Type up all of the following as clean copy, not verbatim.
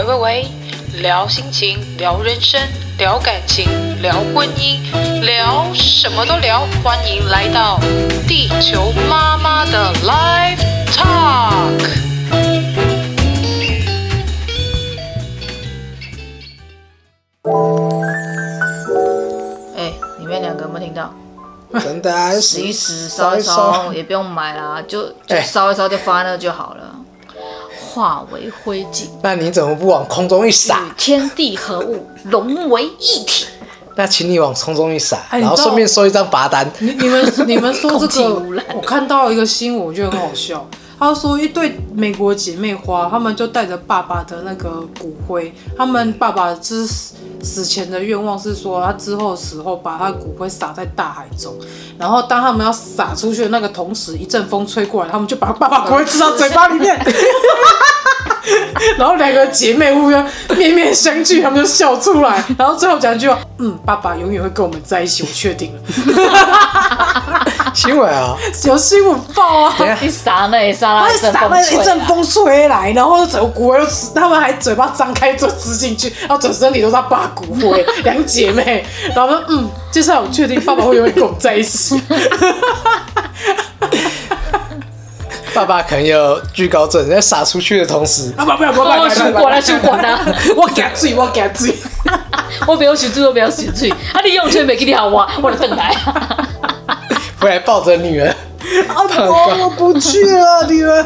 喂，聊心情，聊人生，聊感情，聊婚姻，聊什么都聊。欢迎来到地球妈妈的 Live Talk。 里面两个有没有听到？ 真的啊， 时一时烧一烧，也不用买啦，就烧一烧就放在那就好了，化为灰烬。 那你怎么不往空中一撒？ 与天地合物，融为一体。 那请你往空中一撒，然后顺便收一张罚单。 你们说这个污染， 我看到一个新闻，我觉得很好笑。他说一对美国姐妹花，他们就带着爸爸的那个骨灰，他们爸爸死前的愿望是说，他之后死后把他的骨灰撒在大海中，然后当他们要撒出去的那个同时，一阵风吹过来，他们就把爸爸骨灰吃到嘴巴里面。然后两个姐妹互相面面相觑，他们就笑出来，然后最后讲一句话：爸爸永远会跟我们在一起，我确定了。 新闻啊， 有新闻报啊！ 一撒那一撒那一阵风吹来，然后整个骨灰他们还嘴巴张开就吃进去，然后整身体都是他爸骨灰，两姐妹，然后说接下来我确定爸爸会永远跟我们在一起。 爸爸可能有惧高症，在撒出去的同时， 不要， 修管啦！ 我给他追，我不要修水，我不要修水，你用钱没给你好我就回来。 回来抱着女儿。 我不去了，女儿。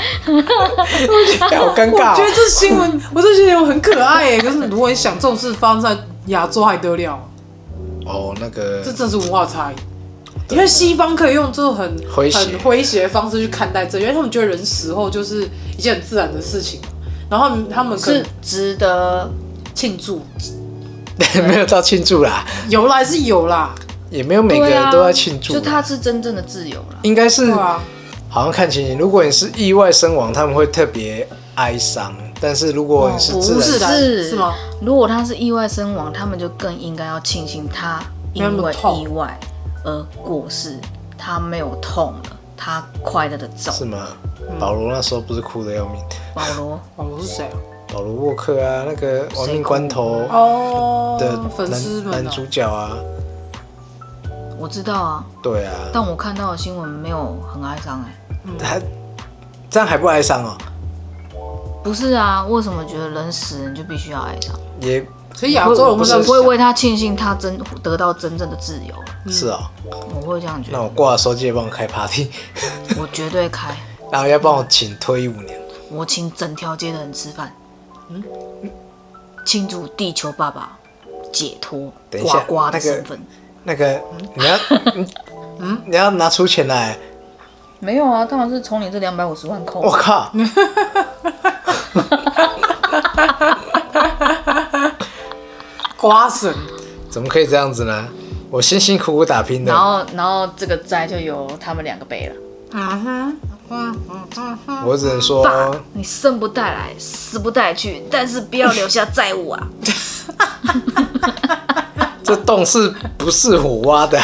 好尴尬。 我觉得这新闻，我这新闻很可爱耶。可是如果你想这种事发生在亚洲还得了？ 哦，那个， 这真是文化差异。因为西方可以用这种很诙谐的方式去看待这，因为他们觉得人死后就是一件很自然的事情，然后他们是值得庆祝。 没有到庆祝啦， 有啦还是有啦， 也没有每个人都在庆祝。 就他是真正的自由啦。 应该是， 好像看情形。如果你是意外身亡，他们会特别哀伤；但是如果你是自然， 是吗？ 如果他是意外身亡，他们就更应该要庆幸他因为意外而过世，他没有痛了，他快乐的走。 是吗？保罗那时候不是哭得要命？ 保罗是谁啊？ 保罗沃克啊，那个《亡命关头》的粉丝们男主角啊。 我知道啊。 对啊。 但我看到的新闻没有很哀伤他这样还不哀伤哦？ 不是啊，为什么觉得人死了你就必须要哀伤？ 也。 所以亚洲人不会为他庆幸他得到真正的自由。 是啊， 我会这样觉得。 那我挂了手机也帮我开 party。 我绝对开。 然后要帮我请退役5年。 我请整条街的人吃饭。庆祝地球爸爸解脱呱呱的身份。 那个你要拿出钱来。 没有啊，当然是从你这250万扣。 我靠！ 瓜神怎么可以这样子呢？我辛辛苦苦打拼的。 然后这个债就由他们2个背了。 我只能说， 爸，你生不带来，死不带去，但是不要留下债务啊！ 这洞是不是我挖的？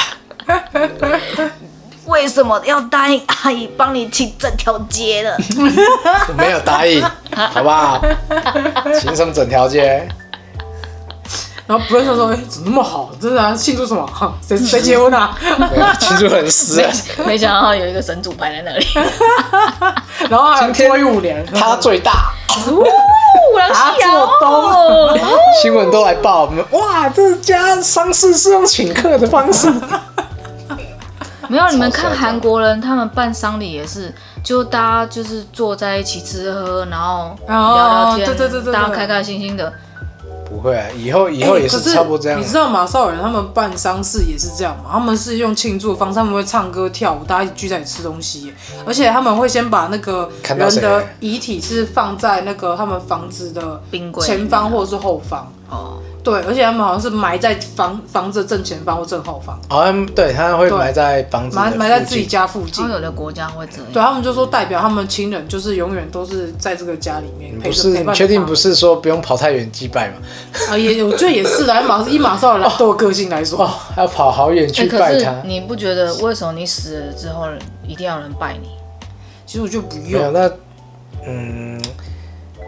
为什么要答应阿姨帮你请整条街的？ 我没有答应，好不好？请什么整条街？ 然后不认识说，怎么那么好？真的啊，庆祝什么？谁结婚啊？ 庆祝很死。 没想到有一个神主牌在那里。 然后还拖5年， 他最大。 他做东， 新闻都来报，哇，这家丧事是用请客的方式。 没有，你们看韩国人，他们办丧礼也是，就大家就是坐在一起吃喝，然后聊聊天， 对， 大家开开心心的。 不会啊，以后也是差不多这样。 你知道马绍尔人他们办丧事也是这样吗？他们是用庆祝的方式，他们会唱歌跳舞，大家一起聚在一起吃东西，而且他们会先把那个人的遗体是放在那个他们房子的前方或者是后方。哦。对，而且他们好像是埋在房子的正前方或正后方。 好像对，他会埋在房子埋在自己家附近。 有的国家会这样。 对，他们就说代表他们亲人就是永远都是在这个家里面陪着。 你确定不是说不用跑太远祭拜吗？ 我觉得也是的，以马绍尔人都有个性来说， 要跑好远去拜他。 可是你不觉得为什么你死了之后一定要有人拜你？ 其实我就不用。 没有那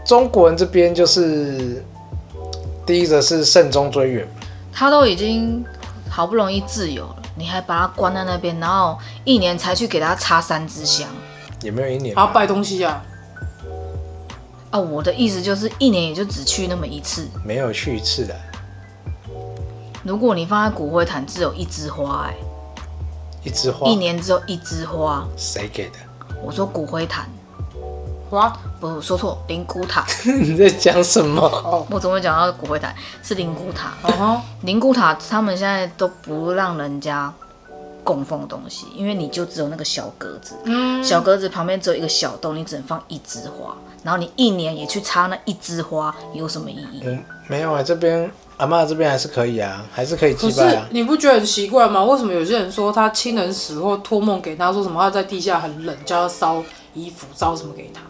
中国人这边就是第一个是慎终追远， 他都已经好不容易自由了，你还把他关在那边，然后1年才去给他插3支香。 也没有1年。 还要拜东西啊？ 啊，我的意思就是1年也就只去那么1次。 没有去1次的。 如果你放在骨灰坛，只有1枝花， 一枝花。 1年只有1枝花。 谁给的？ 我说骨灰坛， 哇， 不说错，灵骨塔。 你在讲什么？ 我怎么会讲到骨灰坛？是灵骨塔。 哦， 灵骨塔他们现在都不让人家供奉东西，因为你就只有那个小格子，小格子旁边只有一个小洞，你只能放1枝花，然后你1年也去插那1枝花，有什么意义？ 没有啊，这边阿嬷这边还是可以啊，还是可以祭可是拜啊。 你不觉得很奇怪吗？为什么有些人说他亲人死后托梦给他，说什么他在地下很冷，叫他烧衣服、烧什么给他？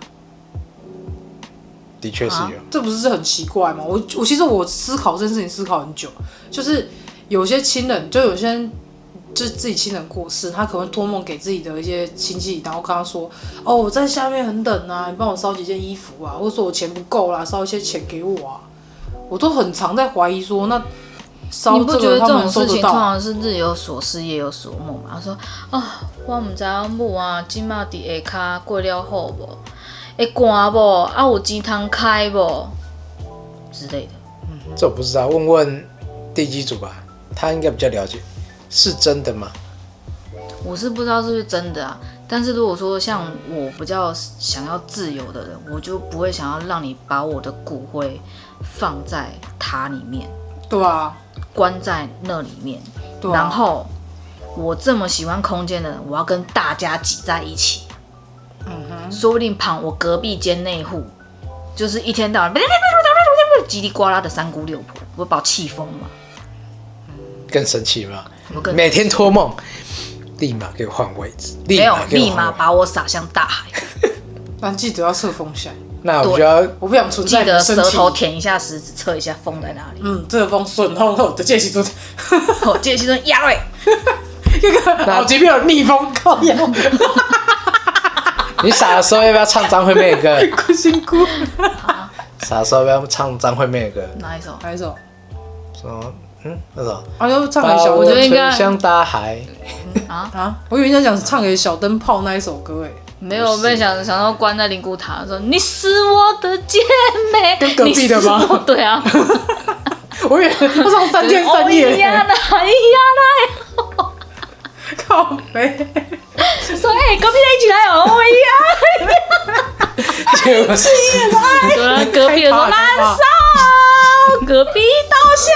的确是有。 这不是很奇怪吗？我其实我思考这件事情思考很久，就是有些亲人，就有些人就是自己亲人过世，他可能托梦给自己的一些亲戚，然后跟他说：“哦，我在下面很冷啊，你帮我烧几件衣服啊，或者说我钱不够啦，烧一些钱给我啊。”我都很常在怀疑说，那烧你不觉得这这个他们种事情通收得到？ 常是日有所思夜有所梦嘛？他说啊，我唔知影母啊，今麦伫下骹过了好无？会寒无？啊有钱通开无？之类的。 这我不知道，问问地基主吧，他应该比较了解，是真的吗？ 我是不知道是不是真的啊，但是如果说像我比较想要自由的人，我就不会想要让你把我的骨灰放在塔里面， 对啊， 关在那里面， 对啊然后我这么喜欢空间的人，我要跟大家挤在一起，说不定我隔壁间那户就是一天到晚叽里呱啦的3姑6婆，我会把我气疯嘛。 更生气吗？ 我更每天托梦，立马给我换位置， 没有给我立马换位置。 把我撒向大海， 但记得要测风向， 那我就要我不想存记得在你的身体。 舌头舔一下食指，测一下风在哪里。 这个风顺后后的这时阵， 我这个时阵压落， 那个好几遍有逆风靠腰， 你傻的时候要不要唱张惠妹的歌？ 苦辛苦。 傻的时候要不要唱张惠妹的歌？ 哪一首？ 哪一首？ 说那首。 啊，就唱给小我灯觉得应该吹向大海。 啊！我以为你在讲唱给小灯泡那一首歌诶， 没有被想到关在灵骨塔说你是我的姐妹， 跟隔壁的吗你是我对啊， 我以为他唱3天3夜哦呀嘞， 啦呀啦， 靠北。 说哎隔壁的一起来哦呀， 结果是对啊，隔壁的说燃烧，隔壁到现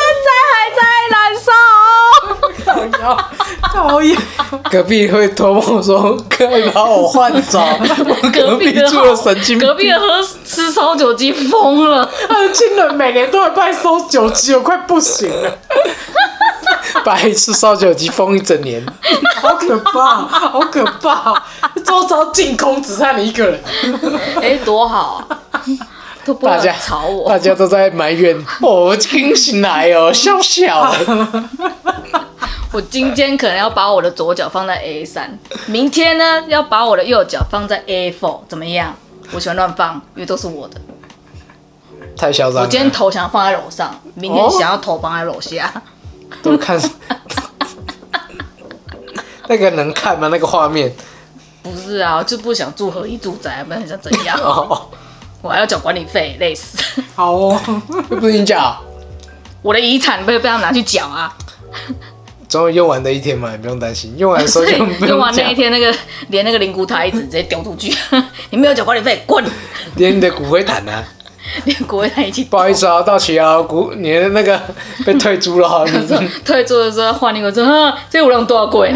在还在燃烧。 讨厌， 隔壁会托梦说可以把我换走，我隔壁的住了神经病。 隔壁的喝吃烧酒鸡疯了， 他的亲人每年都会办收酒鸡，我快不行了， 白吃烧酒鸡疯1整年。 好可怕，好可怕！周遭净空，只剩你一个人。 哎多好啊，都不能大家吵我。 大家都在埋怨，我清醒来哦，笑笑。 我今天可能要把我的左脚放在 A3，明天呢要把我的右脚放在 A4，怎么样？我喜欢乱放，因为都是我的。 太嚣张了。 我今天头想要放在楼上，明天想要头放在楼下。 都看那个能看吗？那个画面不是啊，我就不想住合一住宅，不然想怎样？ 哦， 我还要缴管理费，累死。 好哦， 又不是你讲， 我的遗产被他们拿去缴啊！ 总有用完的一天嘛，你不用担心。用完的时候所以就不用完用讲， 那一天，连那个灵骨塔一直直接丢出去，你没有缴管理费，滚！ 连你的骨灰坛啊， 连骨灰坛一起丢。 不好意思啊，到期啊，你的那个被退租了哦，你退租的时候换那个说，这有人多少贵呢？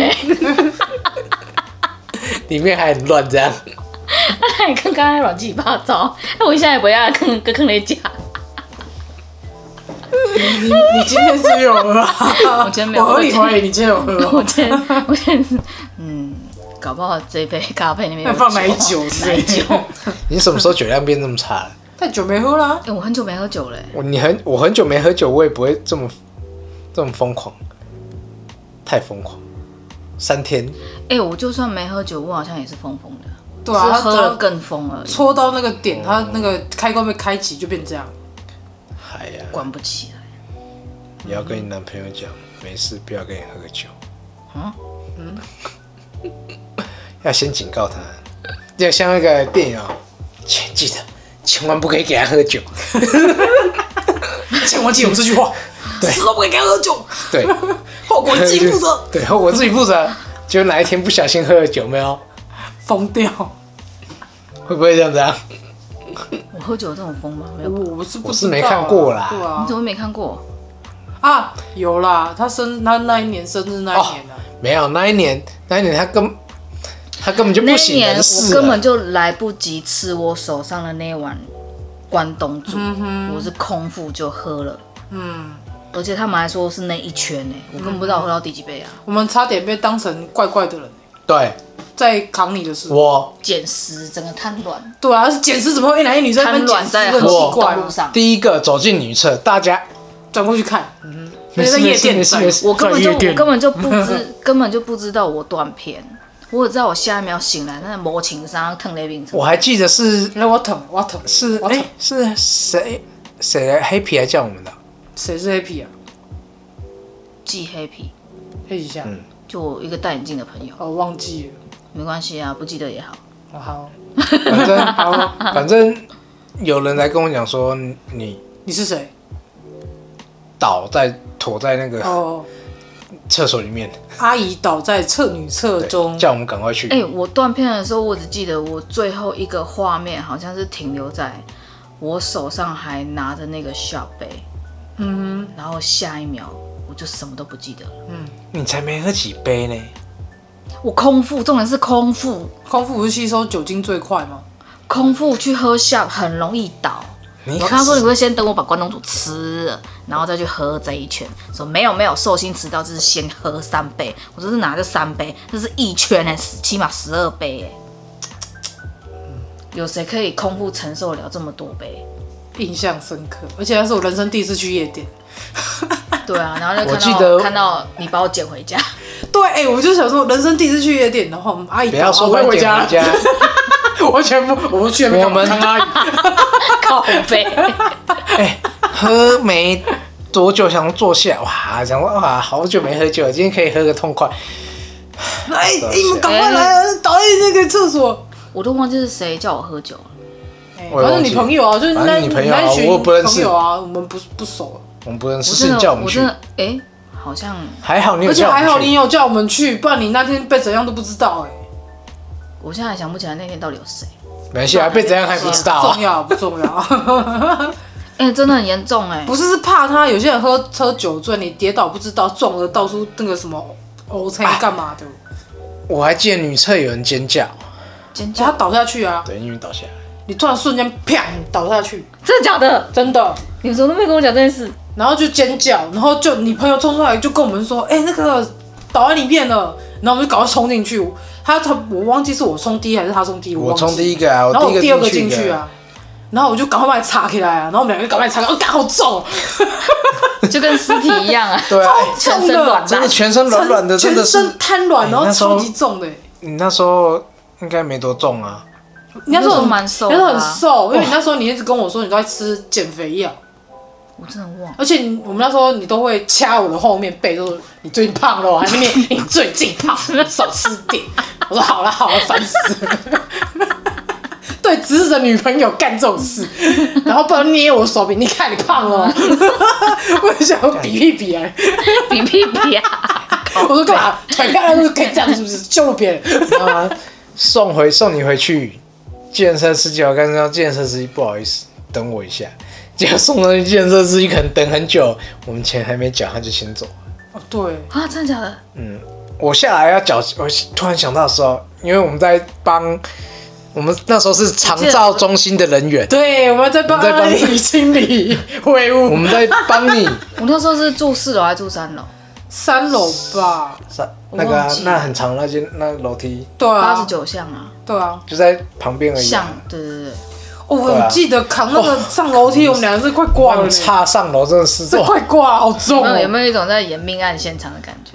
里面还很乱这样。 那你看刚才乱七八糟，我现在也不要跟你讲， 你今天是有喝啊？ 我今天没有我合理怀疑你今天有喝我哦。 今天是搞不好这杯咖啡里面有放奶酒之类的奶酒。 你什么时候酒量变这么差了？ 太久没喝啦。 我很久没喝酒了， 我很久没喝酒，我也不会这么疯狂，太疯狂。3天， 我就算没喝酒，我好像也是疯疯的。 对啊， 是喝了更疯而已， 戳到那个点，他那个开关被开启就变这样。 哎呀， 关不起来。 你要跟你男朋友讲，没事，不要跟你喝酒。要先警告他，就像那个电影记得千万不可以给他喝酒， 千万记住这句话， 对， 死都不可以给他喝酒， 对， 后果自己负责。 对，后果自己负责。就哪一天不小心喝了酒，没有疯掉， 会不会这样子啊？ 我喝酒有这种疯吗？没有吧， 我是没看过啦。 对啊你，怎么没看过？ 啊，有啦，他那一年生日那一年啊， 没有那一年他根本就不省那一年人事我根本就来不及吃我手上的那碗关东煮，我是空腹就喝了。而且他们还说是那一圈呢，我根本不知道我喝到第几杯啊！ 我们差点被当成怪怪的人， 对， 在扛你的时候， 我捡尸，整个瘫软， 对啊，是捡尸怎么会一男一女在那边捡尸，很奇怪路上。 第一个走进女厕，大家转过去看， 没事在夜店没事， 我根本就不知道我断片，我只知道我下一秒醒来，那魔情伤疼雷冰我还记得是来我疼， 是我疼是谁来黑皮来叫我们的？ 谁是 Happy 啊？ 记黑皮， 黑一下， 就我一个戴眼镜的朋友， 哦，忘记了， 没关系啊，不记得也好。 哦好， 反正有人来跟我讲说你是谁？ 躲在那个哦， 厕所里面， 阿姨倒在女厕中， 叫我们赶快去。 我断片的时候，我只记得我最后一个画面好像是停留在我手上还拿着那个 shot 杯，然后下一秒我就什么都不记得了。 你才没喝几杯呢？ 我空腹，重点是空腹， 空腹不是吸收酒精最快吗？ 空腹去喝 shot 很容易倒。我跟他说：“你会先等我把关东煮吃了，然后再去喝这一圈。”说没有，寿星迟到就是先喝3杯。我说是哪个3杯？这是一圈起码12杯有谁可以空腹承受得了这么多杯？ 印象深刻，而且那是我人生第一次去夜店。 对啊，然后就看到你把我捡回家。 对，我就想说人生第一次去夜店，然后我们阿姨不要说我回家，我去我们看阿姨， 靠背。 喝没多久想坐下，想说好久没喝酒，今天可以喝个痛快。 你们赶快来啊！倒在那个厕所。 我都忘记是谁叫我喝酒了。 反正你朋友啊，就是那你朋友啊， 那群我不认识朋友啊，我们不熟。 我们不认识，是你叫我们去。 好像还好你有而且叫我们去， 还好你有叫我们去，不然你那天被怎样都不知道我现在还想不起来那天到底有谁。 没关系啊，被怎样还不知道重要不重要？ 真的很严重不是怕他有些人喝酒醉，你跌倒不知道撞了到处那个什么欧菜干嘛的。 我还记得女厕有人尖叫， 他倒下去啊！ 对，因为倒下来。 你突然瞬间啪倒下去， 真的假的？ 真的。 你怎么都没跟我讲这件事？ 然后就尖叫，然后就你朋友冲出来就跟我们说，那个倒在里面了，然后我们就赶快冲进去。我忘记是我冲第一还是他冲第一， 我冲第一个啊， 然后我第二个进去去啊，然后我就赶快把你插起来啊，然后我们两个赶快插，干好重， 就跟尸体一样啊， 对啊， 全身软烂， 真的全身软软的，真的全身瘫软，然后超级重的。 你那时候应该没多重啊， 你那时候蛮瘦， 那时候很瘦，因为你那时候你一直跟我说你都在吃减肥药。 我真的忘了， 而且我们那时候你都会掐我的后面背，说你最近胖了，还是你最近胖，少吃点。我说好了，烦死了。对，指使着女朋友干这种事，然后不然捏我手臂，你看你胖了。我就想比啊， 比啊！ 我说干嘛？腿漂亮就可以这样，是不是羞辱别人？ 送你回去，计程车司机，我刚刚计程车司机不好意思，等我一下。结果送上去，计程车司机可能等很久，我们钱还没缴，他就先走了。 对啊，真的假的？ 我下来要缴，我突然想到的时候，因为我们在帮，我们那时候是长照中心的人员， 对，我们在帮你清理秽物， 我们在帮你。 我那时候是住4楼还是住3楼 ？3楼吧， 那个那很长那楼梯， 对啊 ，89巷啊， 对啊， 就在旁边而已。 巷，对。 我记得扛那个上楼梯，我们两个是快挂了。 差上楼真的是， 这快挂了，好重哦。 有没有一种在演命案现场的感觉？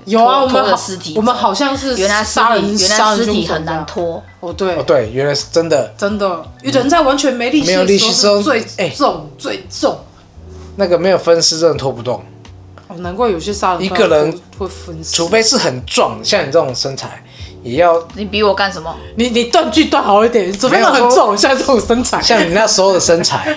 有啊， 拖着尸体走， 我们好像是原来杀人尸体很难拖。 哦，对哦，对，原来是真的。 真的，人在完全没力气没有力气的时候是最哎重最重。 那个没有分尸真的拖不动， 哦，难怪有些杀人一个人会分尸， 除非是很壮，像你这种身材，也要你逼我干什么？ 你断句断好一点，除非那很重，像这种身材， 像你那时候的身材，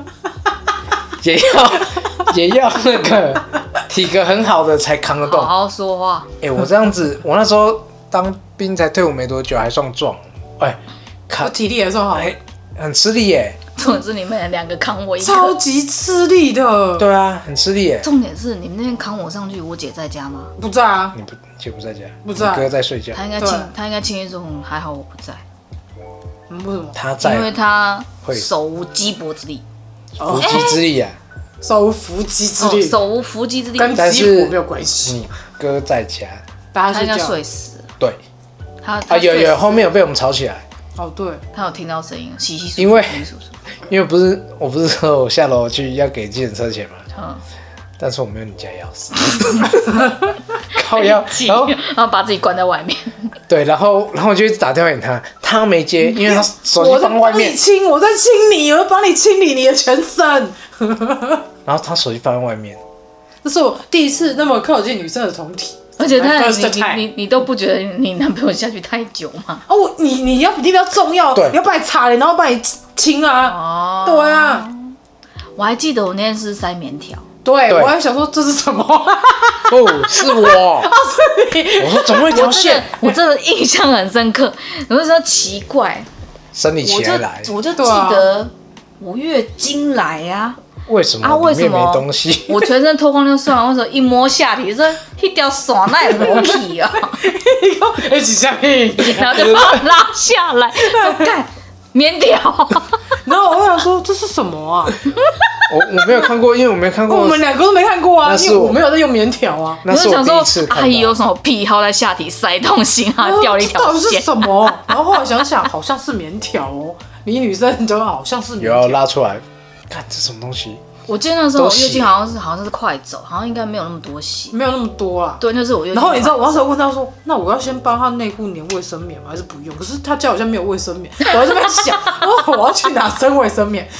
也要那个体格很好的才扛得动。 好好说话。 我这样子，我那时候当兵才退伍没多久，还算壮， 我体力也算好， 很吃力耶。 重点是你们2个扛我一个， 超级吃力的。 对啊，很吃力耶。 重点是你们那天扛我上去，我姐在家吗？ 不在啊， 你姐不在家， 不在你哥在睡觉。 她应该轻易说还好我不在， 为什么？ 他在， 因为她会手无鸡脖之力， 伏击之力啊。 手无缚鸡之力， 手无缚鸡之力， 跟鸡但是婆没有关系。 你哥在家， 她应该大家睡觉。 睡死了。 对她有后面有被我们吵起来， 哦，对， 她有听到声音，稀稀疏疏， 因为稀稀疏疏。 因为我不是说我下楼去要给计程车钱嘛，但是我没有你家钥匙，靠腰， 然后把自己关在外面。 对，然后我就一直打电话给他，他没接，因为他手机我在放外面， 帮你清，我在清理，我在帮你清理你的全身。 然后他手机放在外面， 这是我第一次那么靠近女生的胴体， 而且 My first time 你都不觉得你男朋友下去太久吗？ 哦，你比较重要， 对你要帮你擦脸，然后帮你清啊。 哦， 对啊， 我还记得我那天是塞棉条， 对， 对我还想说这是什么？ 不是我，我说怎么会一条线？ 我真的印象很深刻。我就说奇怪， 生理期还来， 我就记对啊得我月经来呀。 为什么啊，为里面什么没东西？ 我全身脱光就算了，为什么一摸下体，说一条线那也没去啊？ 一起下面。 然后就把它拉下来，说干棉条。 然后我想说这是什么啊？ 我没有看过，因为我没看过。 我们2个都没看过啊， 那是因为我没有在用棉条啊。 那是我第一次看到。 阿姨有什么癖好在下体塞东西，然后掉了一条这到底是线。 什么？然后后来想想，好像是棉条哦。你女生就好像是棉有要条。 拉出来，看这什么东西？ 我记得那时候我都洗月经好像是快走，好像应该没有那么多血。 没有那么多啊。 对，那是我月经。 然后你知道，我那时候问他说：“那我要先帮他内裤粘卫生棉吗？还是不用？”可是他家好像没有卫生棉，我在这边想，我要去哪生卫生棉？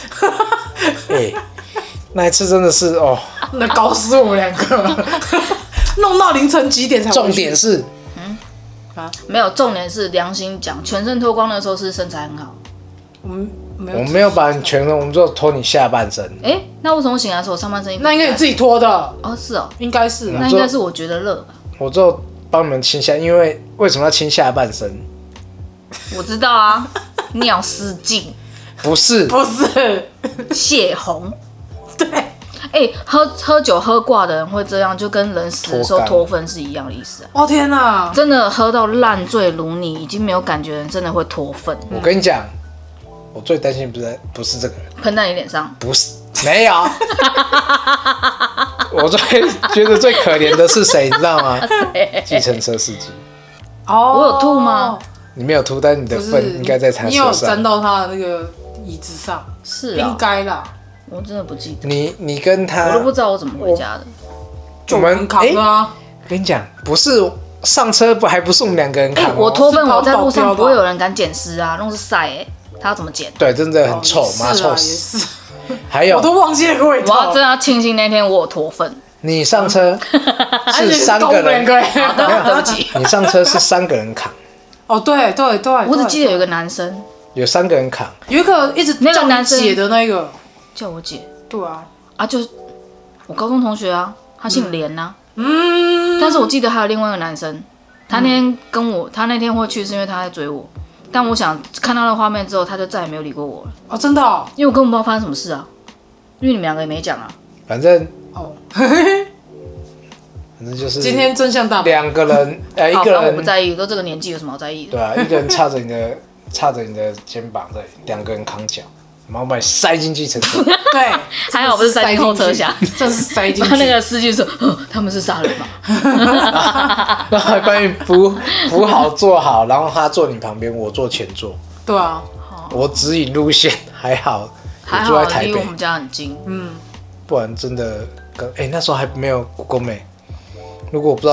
那一次真的是哦。 那搞死我们2个，弄到凌晨几点才回去？ 重点是， 没有，重点是良心讲，全身脱光的时候是身材很好。 我们没有， 我没有把你全身，我们就脱你下半身。 那为什么我醒来的时候我上半身衣服？ 那应该你自己脱的， 哦，是哦， 应该是啊那应该是我觉得热吧。 我就帮你们清下，因为为什么要清下半身？ 我知道啊，尿失禁、 不是， 不是？ 血红。 对， 喝酒喝挂的人会这样，就跟人死的时候脱肛脱粪是一样的意思啊。 哦天哪！ 真的喝到烂醉如泥，已经没有感觉的人，真的会脱粪， 我跟你讲，我最担心不是这个人， 喷在你脸上。 不是没有。我觉得最可怜的是谁，你知道吗？计程车司机。 哦， 我有吐吗？ 你没有吐，但你的不是粪应该在他你有身上。 沾到他的那个椅子上，应是啊， 该啦。 我真的不记得， 你跟他， 我都不知道我怎么回家的。 我们扛的啊。 跟你讲，不是上车还不是我们2个人扛哦。 我脱粪， 是我在路上保镖吧不会有人敢捡尸啊，弄是晒他要怎么捡？ 对，真的很臭，妈臭也是啊也死。 是， 还有我都忘记那个味道。 我要真的要庆幸那天我有脱粪。 你上车是3个人， 对不起， 你上车是3个人扛， 哦，对对对， 我只记得有个男生有3个人扛。 有一个一直那个叫男生姐的那个， 叫我姐对啊， 啊，就是我高中同学啊，他姓连啊。 嗯， 但是我记得还有另外一个男生，他那天会去是因为他在追我，但我想看到那画面之后，他就再也没有理过我了， 哦，真的哦， 因为我根本不知道发生什么事啊，因为你们2个也没讲啊。 反正哦， 就是今天真相大白， 2个人，一好， 个反正我不人， 在意，都这个年纪有什么好在意的？ 对啊，一个人插着你的肩膀这里，2个人扛脚，然后把你塞进计程车。 对， 还好不是塞进后车厢， 真是塞进去。 他那个司机说：“他们是杀人吧然后还帮你扶好坐好，然后他坐你旁边，我坐前座， 对啊， 我指引路线，还好？” 还我住在台北好离我，们家很近。 嗯， 不然真的那时候还没有 Google Map，如果我不知道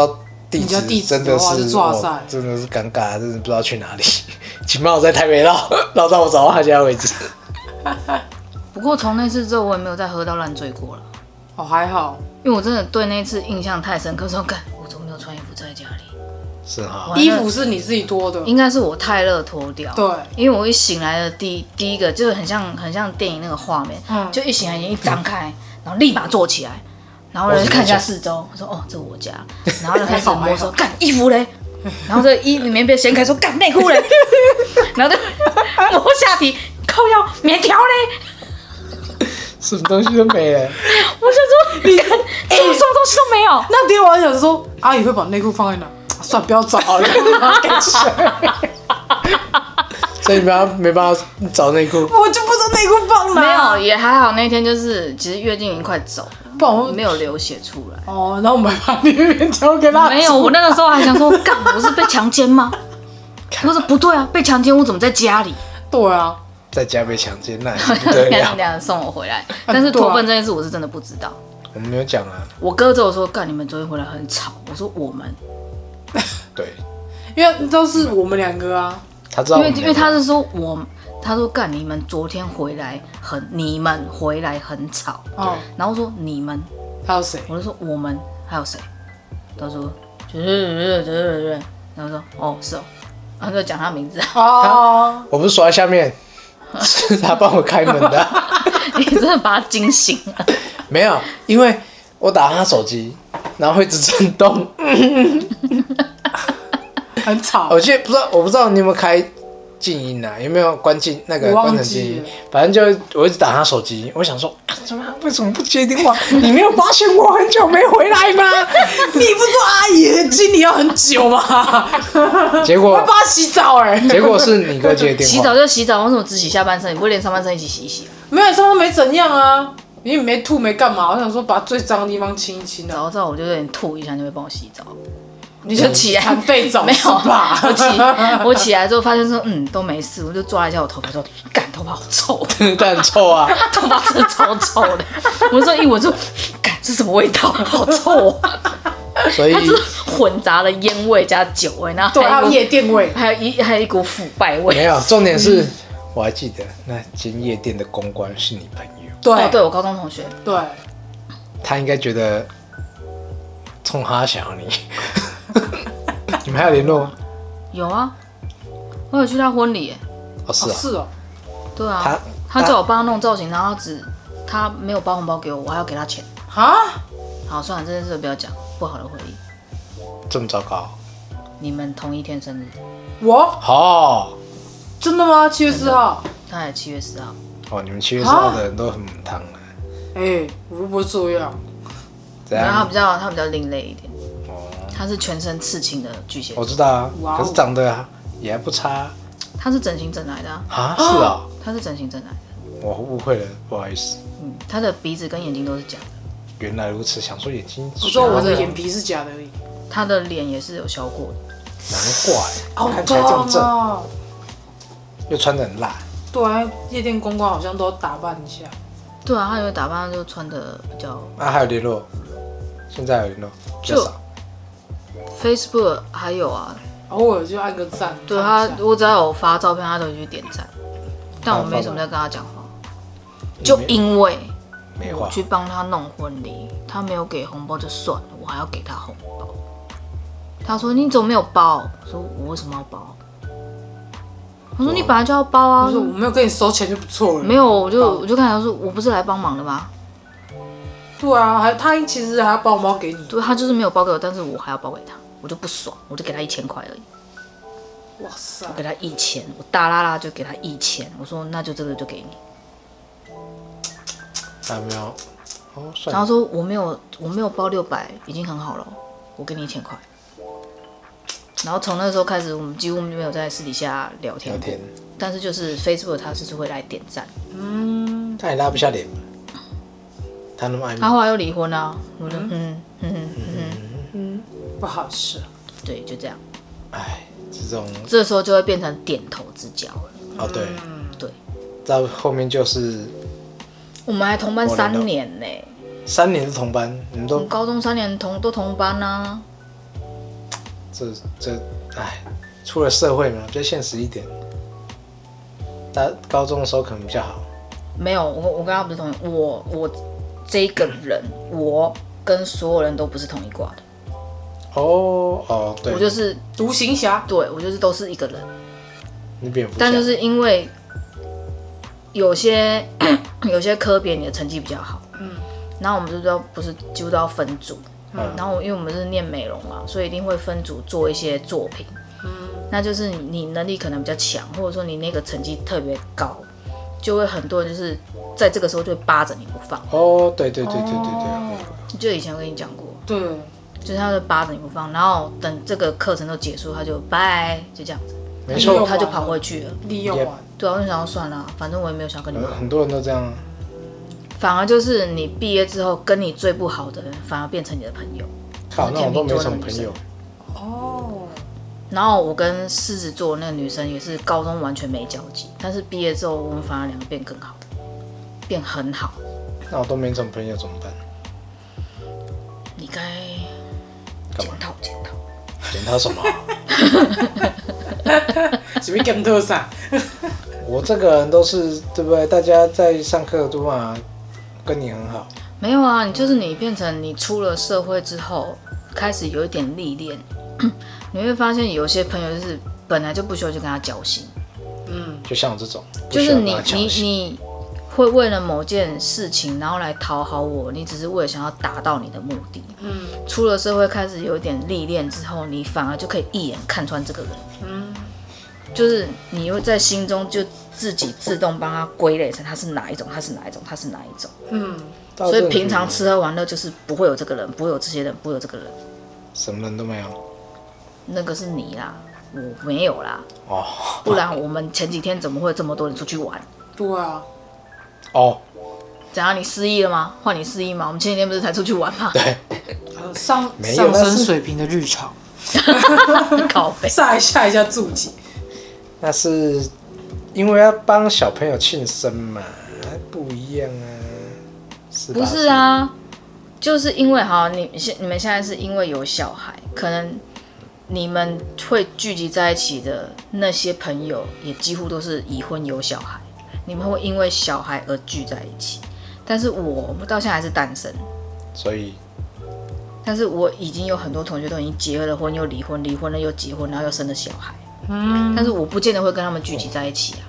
地址你家地址真的的话就是哇塞哦真的是尴尬，真的不知道去哪里。起码我在台北绕到我找到他家为止。 不过从那次之后，我也没有再喝到烂醉过了， 哦，还好。 因为我真的对那次印象太深刻，说干我怎么没有穿衣服在家里？ 是哈， 衣服是你自己脱的， 应该是我太热脱掉。 对， 因为我一醒来的第一个就是很像电影那个画面，就一醒来眼一张开，然后立马坐起来，然后就看一下四周，我说哦这是我家，然后就开始摸说干衣服嘞，然后这衣里面被掀开说干内裤嘞，然后就摸下体靠腰棉条嘞， 什么东西都没了。 我就说你看什么东西都没有。 那天我还想说，阿姨会把内裤放在哪？算了，不要找了，给起来。 所以没办法找内裤。 我就不知道内裤放哪。 没有，也还好。那天就是其实月经已经快走了， 不然我没有流血出来。 哦，然后我们还把棉条给他。 没有，我那个时候还想说，干，我是被强奸吗？我说不对啊，被强奸我怎么在家里？ 对啊， 在家被强奸，那也是不得了。 两人送我回来，但是脱粪这件事我是真的不知道。 我们没有讲啊。 我哥只有说，干，你们昨天回来很吵。我说我们， 对， 因为都是我们两个啊。 他知道我们两个。 因为他是说他说干，你们昨天回来你们回来很吵。 哦， 然后说你们， 还有谁？ 我就说我们还有谁？他说就是，然后说哦是哦，然后就讲他名字。 哦， 我不是锁在下面，是他帮我开门的。 你真的把他惊醒了。 没有，因为我打他手机，然后会一直震动。 很吵。 我记得我不知道你有没有开静音啊？有没有关静那个我忘记关成静音？反正就我一直打他手机，我想说，为什么不接电话？你没有发现我很久没回来吗？ 你不说阿姨经理要很久吗？ 结果我帮他洗澡哎。 结果是你哥接电话。 洗澡就洗澡，为什么只洗下半身？你不会连上半身一起洗一洗？ 没有，说没怎样啊，因为没吐没干嘛。我想说把最脏的地方清一清啊。 早知道我就有点吐一下，就会帮我洗澡。 你就起来残废澡没有是吧？ 我起来之后发现说都没事，我就抓一下我头发说，干头发好臭， 但很臭啊。 头发真的超臭的。我说一闻说，干这什么味道，好臭啊！ 所以它是混杂了烟味加酒味，然后对，还有夜店味。 还有一股腐败味。 没有，重点是我还记得那间夜店的公关是你朋友。 对哦，对我高中同学。 对， 他应该觉得冲他想要你。你们还有联络吗？ 有啊，我有去他婚礼耶。 哦，是啊。 是哦。 对啊，他叫我帮他弄造型，然后他没有包红包给我，我还要给他钱。 啊？ 好，算了，这件事不要讲，不好的回忆。 这么糟糕？ 你们同一天生日， 我哦真的吗？7月4号。 他也7月10号。 哦，你们7月4号的人都很母汤啊。 哎，我又不会这样。 怎然后样？ 他比较另类一点， 哦， 他是全身刺青的巨蟹座， 我知道啊， 哇哦可是长得也还不差他是整形整来的啊， 啊。是啊， 他是整形整来的。 我误会了，不好意思。 他的鼻子跟眼睛都是假的， 原来如此，想说眼睛。 我说我的眼皮是假的而已。 他的脸也是有削过的。 难怪好看起来这么正， 啊！ 又穿得很辣。 对啊，夜店公关好像都打扮一下。 对啊，他有打扮就穿的比较啊，还有联络？现在有联络？比较少。 Facebook 还有啊， 偶尔就按个赞。 对他看一下， 我只要有发照片，他都会去点赞，但我没什么在跟他讲话，就因为没话。 我去帮他弄婚礼，他没有给红包就算了，我还要给他红包。他说你怎么没有包？我说我为什么要包？他说你本来就要包啊。 我说我没有跟你收钱就不错了。 没有，我就看他说我不是来帮忙的吗？ 对啊，他其实还要包包给你。 对，他就是没有包给我，但是我还要包给他，我就不爽，我就给他1000块而已。 哇塞我！给他1000，我大拉拉就给他1000，我说那就这个就给你。 还没有。哦，算了。 然后说我没有包600，已经很好了，我给你1000块。然后从那时候开始，我们几乎没有在私底下聊天过，但是就是 Facebook 他是会来点赞。 他也拉不下脸嘛。他那么爱你。 他后来又离婚啦，我就不好吃。 对，就这样。 哎，这种这时候就会变成点头之交了。 哦对， 对， 到后面就是我们还同班3年呢、 3年是同班，你们都我们高中3年都同班啊。 哎，出了社会嘛，比较现实一点。高中的时候可能比较好。 没有，我跟他不是同一，我这个人，我跟所有人都不是同一挂的。 哦，对， 我就是独行侠。 对我就是都是一个人， 你蝙蝠侠。 但就是因为有些科别你的成绩比较好，然后我们不是几乎都要分组，然后因为我们是念美容嘛，所以一定会分组做一些作品，那就是你能力可能比较强，或者说你那个成绩特别高，就会很多人就是在这个时候就会扒着你不放。 哦，对，就以前我跟你讲过， 对， 就是他就扒着你不放，然后等这个课程都结束，他就拜，就这样子， 没错， 他就跑回去了。 利用完。 对啊，我就想要算了，反正我也没有想跟你玩。 很多人都这样。 反而就是你毕业之后跟你最不好的人，反而变成你的朋友。 靠，那我都没什么朋友。 哦。 然后我跟狮子座那个女生也是高中完全没交集，但是毕业之后我们反而两个变更好，变很好。 那我都没什么朋友怎么办？ 你该干嘛？检讨什么？ 什么检讨啥？ 我这个人都是对不对？大家在上课都嘛跟你很好。 没有啊，你变成你出了社会之后，开始有一点历练，你会发现有些朋友就是本来就不需要去跟他交心。 就像我这种， 就是你会为了某件事情，然后来讨好我，你只是为了想要达到你的目的。出了社会开始有一点历练之后，你反而就可以一眼看穿这个人。就是你会在心中就自己自动帮他归类成他是哪一种，他是哪一种，他是哪一种。所以平常吃喝玩乐就是不会有这个人，不会有这些人，不会有这个人， 什么人都没有。 那个是你啦，我没有啦。 哦， 不然我们前几天怎么会这么多人出去玩？ 对啊。 哦， 怎样？你失忆了吗？换你失忆吗？我们前几天不是才出去玩吗？ 对， 上升水平的日常。 靠北。 下一下注解。 那是因为要帮小朋友庆生嘛，不一样啊。 不是啊，就是因为你们现在是因为有小孩，可能你们会聚集在一起的那些朋友，也几乎都是已婚有小孩，你们会因为小孩而聚在一起。但是我到现在还是单身， 所以，但是我已经有很多同学都已经结了婚又离婚，离婚了又结婚，然后又生了小孩。但是我不见得会跟他们聚集在一起啊。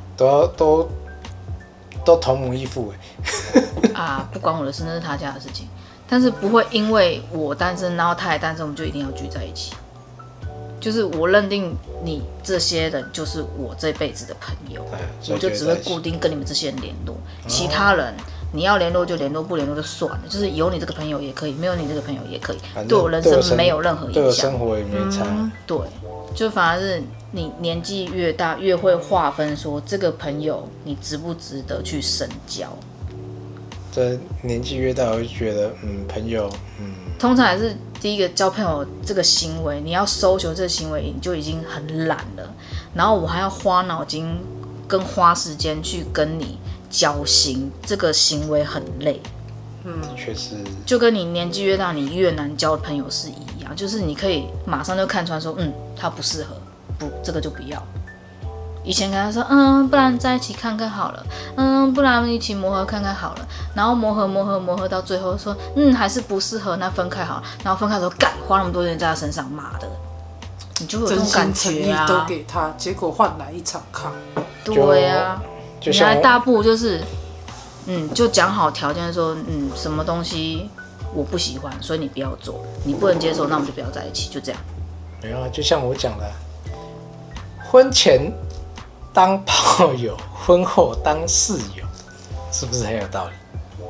都同母异父啊，不关我的事，那是他家的事情。但是不会因为我单身，然后他也单身，我们就一定要聚在一起。就是我认定你这些人就是我这辈子的朋友，我就只会固定跟你们这些人联络。其他人你要联络就联络，不联络就算了。就是有你这个朋友也可以，没有你这个朋友也可以，对我人生没有任何影响， 对我生活也没差。 对，就反而是你年纪越大，越会划分说这个朋友你值不值得去深交。 这年纪越大，我就觉得，朋友， 通常还是第一个交朋友这个行为，你要搜求这个行为，你就已经很懒了。然后我还要花脑筋跟花时间去跟你交心，这个行为很累。 确实， 就跟你年纪越大，你越难交朋友是一样，就是你可以马上就看穿说，他不适合，不，这个就不要。以前跟他说，不然在一起看看好了，不然一起磨合看看好了，然后磨合到最后说，还是不适合，那分开好了，然后分开的时候，干，花那么多钱在他身上，妈的，你就会有这种感觉啊， 真心诚意都给他，结果换来一场空。 对啊，你还大不就是，就讲好条件说，什么东西我不喜欢，所以你不要做，你不能接受，那我们就不要在一起，就这样。 没有啊，就像我讲的，婚前当炮友，婚后当室友，是不是很有道理？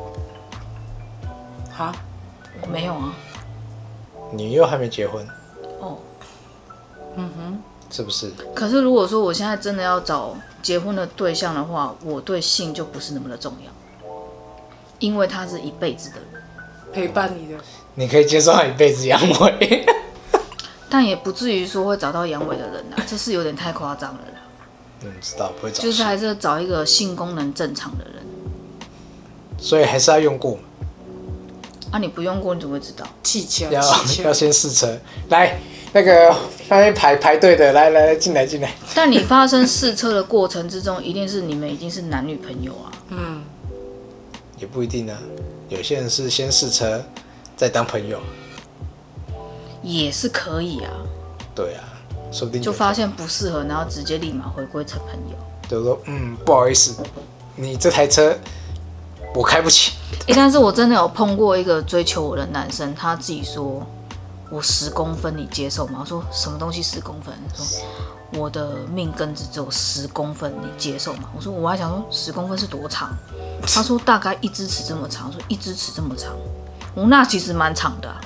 哈， 我没有啊。 你又还没结婚。 哦。 是不是？ 可是如果说我现在真的要找结婚的对象的话，我对性就不是那么的重要，因为他是一辈子的人， 陪伴你的。 你可以接受他一辈子阳痿， 但也不至于说会找到阳痿的人啊，这是有点太夸张了啦。 知道不会找， 就是还是找一个性功能正常的人。 所以还是要用过嘛。 啊，你不用过你怎么会知道？ 气枪要先试车。来， 那个那边排队的，来进来。 但你发生试车的过程之中，一定是你们已经是男女朋友啊。 也不一定啊，有些人是先试车，再当朋友。 也是可以啊。 对啊，说不定就发现不适合，然后直接立马回归成朋友。 就说不好意思，你这台车我开不起。 但是我真的有碰过一个追求我的男生，他自己说我10公分你接受吗？我说什么东西10公分？说我的命根子只有10公分，你接受吗？我说我还想说10公分是多长？他说大概1只尺这么长。我说1只尺这么长，那其实蛮长的啊。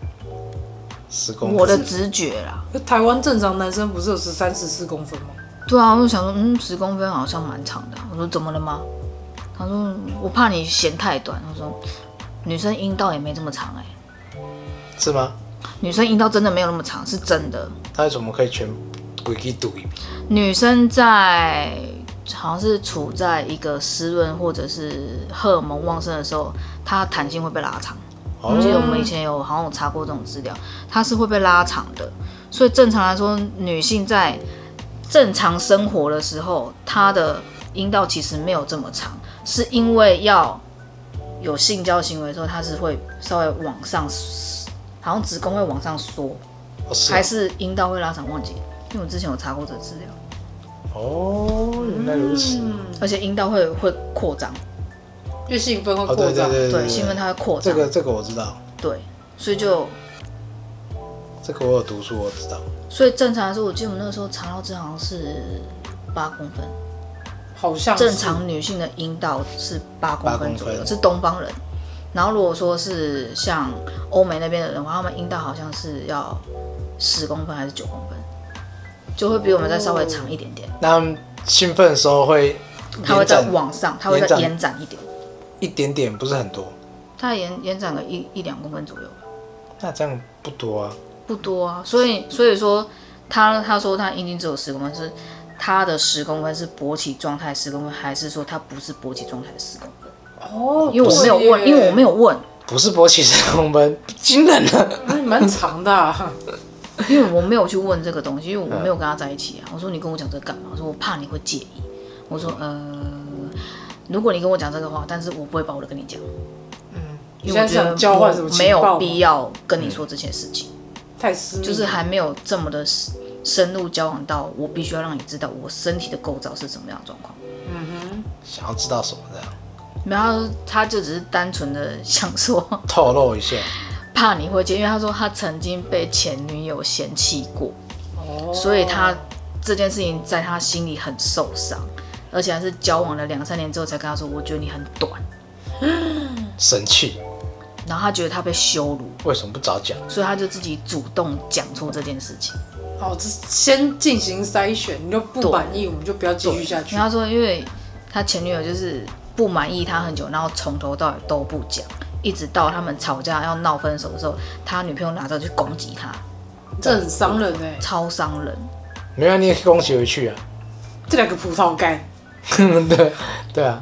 10公分， 我的直觉啦。 台湾正常男生不是有13、14公分吗？ 对啊，我就想说10公分好像蛮长的啊。我说怎么了吗？他说我怕你嫌太短。我说女生阴道也没这么长是吗？ 女生阴道真的没有那么长，是真的。 他为什么可以全规矩堵？ 女生在好像是处在一个湿润或者是荷尔蒙旺盛的时候，它弹性会被拉长。我记得我们以前好像有查过这种资料，它是会被拉长的。所以正常来说，女性在正常生活的时候，她的阴道其实没有这么长，是因为要有性交行为的时候，它是会稍微往上，好像子宫会往上缩，还是阴道会拉长，忘记，因为我之前有查过这个资料。 原来如此。 而且阴道会扩张， 因为兴奋会扩张， 对，兴奋它会扩张。 这个我知道。 对，所以就这个我有读书，我知道。 所以正常来说，我记得我们那个时候查到这好像是8公分， 好像是正常女性的阴道是8公分左右，是东方人。然后如果说是像欧美那边的人的话，他们阴道好像是要10公分还是9公分，就会比我们再稍微长一点点。 那他们兴奋的时候会， 它会再往上，它会再延展一点， 一点点，不是很多。 它延展个1-2公分左右。 那这样不多啊。 不多啊，所以说他说他阴茎只有10公分，是他的10公分是勃起状态10公分，还是说他不是勃起状态的10公分？因为我没有问， 不是勃起10公分，惊人了， 蛮长的啊。 因为我没有去问这个东西，因为我没有跟他在一起啊。我说你跟我讲这个干嘛？我说我怕你会介意。我说如果你跟我讲这个话，但是我不会把我的跟你讲。因为我觉得交换什么没有必要跟你说这些事情。 太私密， 就是还没有这么的深入交往到我必须要让你知道我身体的构造是什么样的状况。 想要知道什么这样？ 没有，他就只是单纯的想说透露一下， 怕你会介意，因为他说他曾经被前女友嫌弃过，所以他这件事情在他心里很受伤，而且还是交往了2-3年之后才跟他说，我觉得你很短， 生气。 然后他觉得他被羞辱， 为什么不早讲？ 所以他就自己主动讲出这件事情。 先进行筛选，你就不满意，我们就不要继续下去。 然后他说，因为他前女友就是不满意他很久，然后从头到尾都不讲，一直到他们吵架要闹分手的时候，他女朋友拿着去攻击他， 这很伤人超伤人。 没有，你也可以攻击回去啊。 这2个葡萄干， 对啊。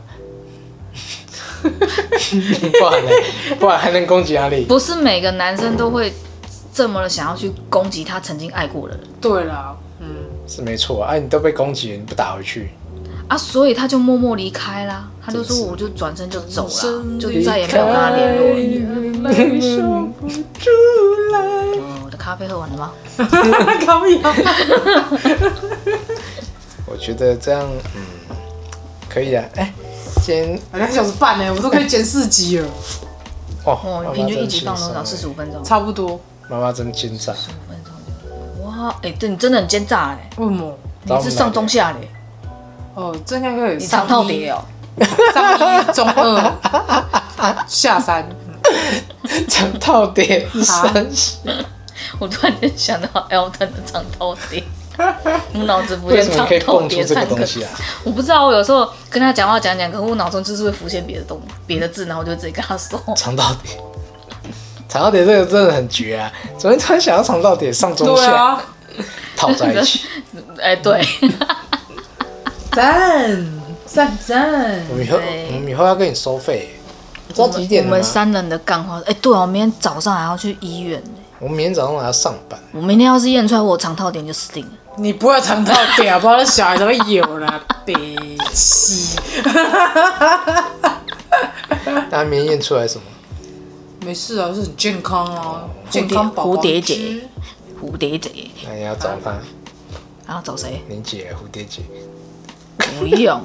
不然还能攻击哪里？ 不是每个男生都会这么想要去攻击他曾经爱过的人。 对啦， 是没错啊。你都被攻击了，你不打回去啊，所以他就默默离开啦。他就说我就转身就走了，就再也没有跟他联络了。我的咖啡喝完了吗？ 可以啊。 我觉得这样，可以啊。今天 2个小时半呢，我都可以剪4集了。 平均1集放多少？45分钟， 差不多。 妈妈真奸诈。15 分钟，哇，对你真的很奸诈哎。 为什么？ 你是上中下嘞？ 这应该可以。 你长套碟哦。 上1、中2、下3。 长套碟3。 我突然间想到 Elton 的长套碟。我脑子浮现为什么可以蹦出这个东西啊？ 我不知道，我有时候跟他讲话讲，可我脑中就是会浮现别的字，然后我就直接跟他说长套碟。长套碟这个真的很绝啊！怎么突然想要长套碟上中下套在一起？ 对， 赞！ 我们以后要跟你收费，你知道几点吗？ 我们3人的干话，对啊，我明天早上还要去医院。 我明天早上还要上班。 我明天要是验出来我有肠套点就死定了。 你不会肠套点，不然那小孩怎么有啦？别气。 那明天验出来什么？ 没事啊，是很健康啊，健康宝宝蝴蝶结，蝴蝶结。 那你要找他， 然后找谁？ 你姐蝴蝶结。 不用，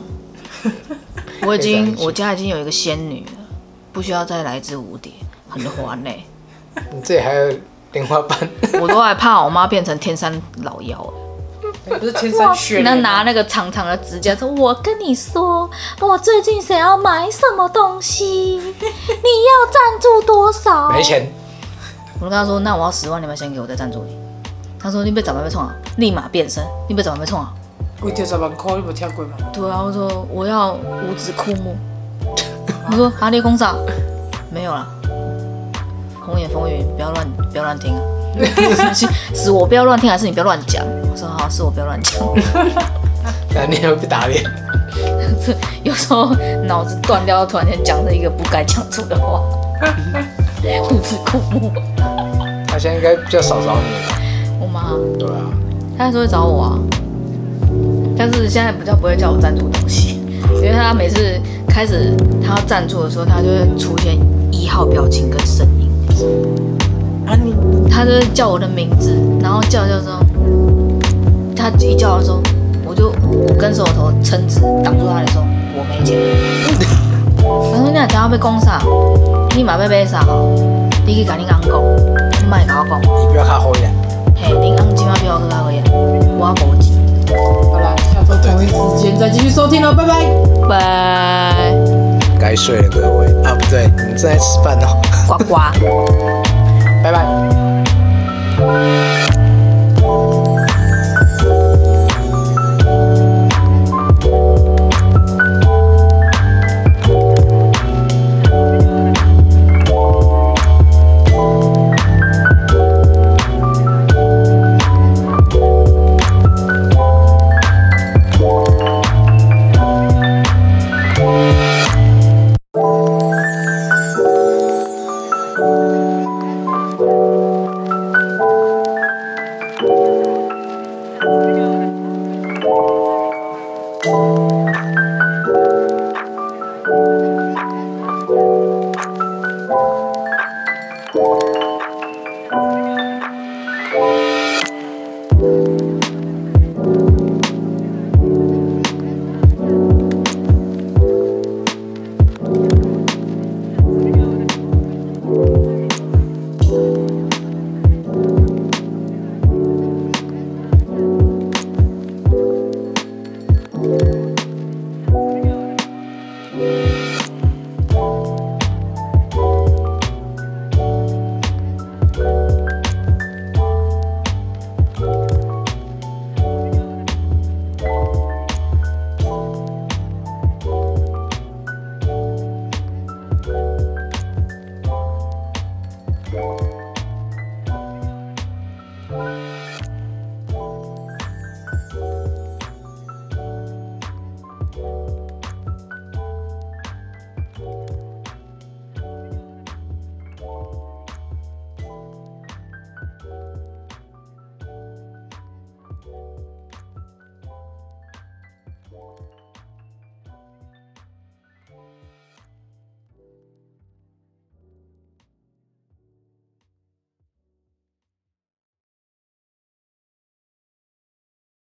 我家已经有一个仙女了，不需要再来一只蝴蝶，很欢嘞。 你这里还有莲花瓣。 我都害怕我妈变成天山老妖。 不是天山雪那莲吗， 拿那个长长的指甲说：“我跟你说，我最近想要买什么东西，你要赞助多少？” 没钱。 我就跟他说：“那我要10万，你们先给我再赞助你。”他说：“你被怎么被冲啊？”立马变身，你被怎么被冲啊？ 为10万块，你有听过吗？ 对啊，我说我要五指枯木。我说哈利空少没有啦，红颜风云，不要乱听啊！是我不要乱听，还是你不要乱讲？我说好，是我不要乱讲。 那你会被打脸。 有时候脑子断掉，突然间讲了一个不该讲出的话，五指枯木。 他现在应该比较少找你。 我妈， 对啊。 她还是会找我啊，但是现在比较不会叫我赞助东西，因为她每次开始她要赞助的时候，她就会出现1号表情跟声音。 啊你她就会叫我的名字，然后叫之后，她一叫的时候，我跟手头撑直挡住她的时候，我没钱。她说：“你若知影要讲啥，你嘛要买啥吼？你去甲恁翁讲，你莫甲我讲。 你不要看后眼。 嘿，恁翁即马比我更较好呀，我无钱。 好啦，下周同一时间再继续收听喽，拜拜。 拜， 该睡了各位啊，不对，你们正在吃饭哦。 呱呱。 拜拜。